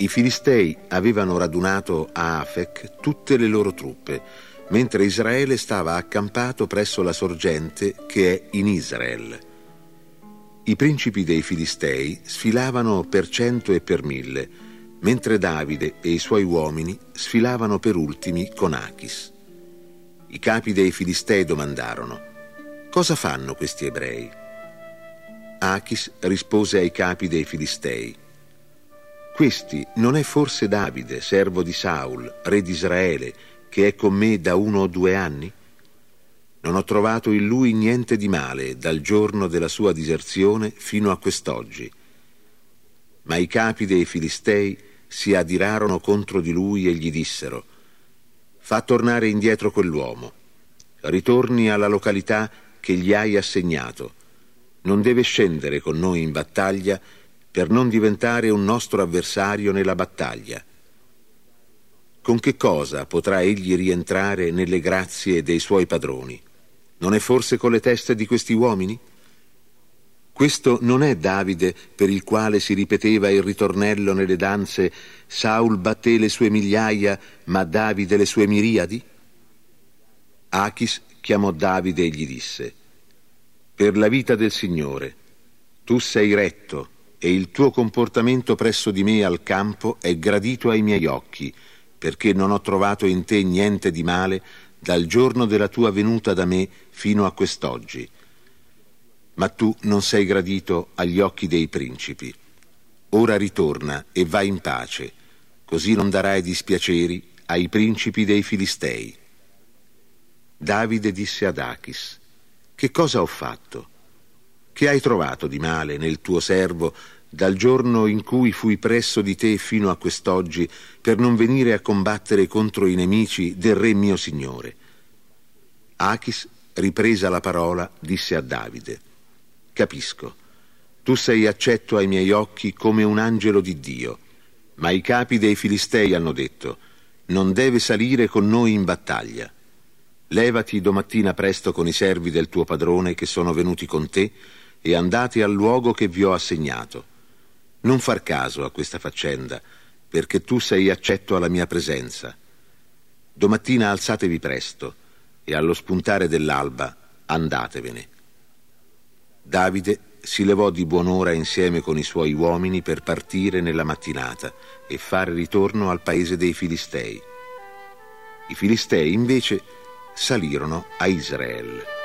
I Filistei avevano radunato a Afec tutte le loro truppe, mentre Israele stava accampato presso la sorgente che è in Israel. I principi dei Filistei sfilavano per 100 e per 1000, mentre Davide e i suoi uomini sfilavano per ultimi con Achis. I capi dei Filistei domandarono: «Cosa fanno questi ebrei?» Achis rispose ai capi dei Filistei: «Questi non è forse Davide, servo di Saul, re di Israele, che è con me da 1 o 2 anni? Non ho trovato in lui niente di male dal giorno della sua diserzione fino a quest'oggi». Ma i capi dei Filistei si adirarono contro di lui e gli dissero: «Fa tornare indietro quell'uomo, ritorni alla località che gli hai assegnato. Non deve scendere con noi in battaglia per non diventare un nostro avversario nella battaglia. Con che cosa potrà egli rientrare nelle grazie dei suoi padroni? Non è forse con le teste di questi uomini? Questo non è Davide per il quale si ripeteva il ritornello nelle danze: Saul batté le sue migliaia, ma Davide le sue miriadi? Achis chiamò Davide e gli disse: «Per la vita del Signore, tu sei retto e il tuo comportamento presso di me al campo è gradito ai miei occhi, perché non ho trovato in te niente di male dal giorno della tua venuta da me fino a quest'oggi. Ma tu non sei gradito agli occhi dei principi. Ora ritorna e vai in pace, così non darai dispiaceri ai principi dei Filistei». Davide disse ad Achis: «Che cosa ho fatto? Che hai trovato di male nel tuo servo dal giorno in cui fui presso di te fino a quest'oggi per non venire a combattere contro i nemici del re mio signore?» Achis, ripresa la parola, disse a Davide: «Capisco, tu sei accetto ai miei occhi come un angelo di Dio, ma i capi dei Filistei hanno detto: non deve salire con noi in battaglia. Levati domattina presto con i servi del tuo padrone che sono venuti con te e andate al luogo che vi ho assegnato. Non far caso a questa faccenda, perché tu sei accetto alla mia presenza. Domattina alzatevi presto e allo spuntare dell'alba andatevene». Davide si levò di buon'ora insieme con i suoi uomini per partire nella mattinata e fare ritorno al paese dei Filistei. I Filistei invece salirono a Israel.